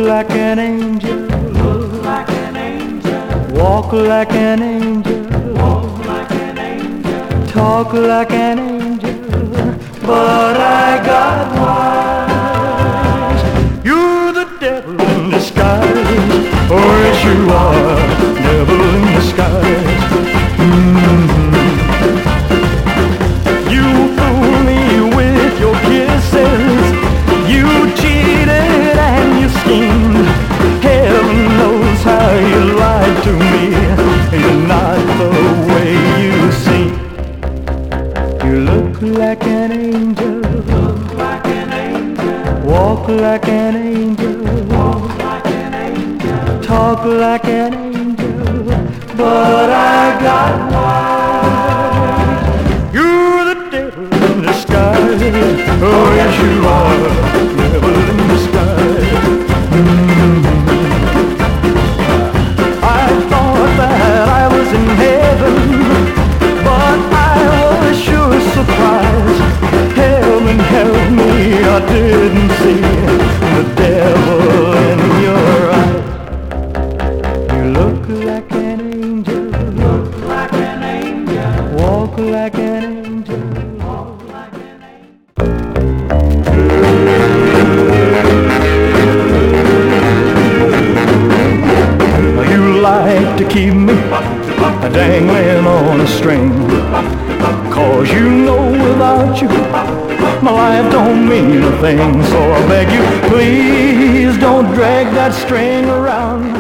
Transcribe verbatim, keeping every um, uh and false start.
like an angel, look like an angel, walk like an angel, walk like an angel, talk like an angel, but I got wise. You're the devil in disguise, oh yes you are, devil in disguise. Mm-hmm. You fool me with your kisses, you cheated and you schemed. Heaven knows how you lied to me, you're not the way you seem. You look like an angel, look like an angel, walk like an angel, walk like an angel, talk like an angel, but I got wise. You're the devil in disguise, oh yes you are, devil in disguise. Mm-hmm. I thought that I was in heaven, but I was sure surprised. Heaven help me, I didn't see the devil in your eyes. You look like an angel, look like an angel, walk like an angel, walk like an angel. You like to keep me dangling on a string, 'cause you know without you my life don't mean a thing. So I beg you, please don't drag that string around.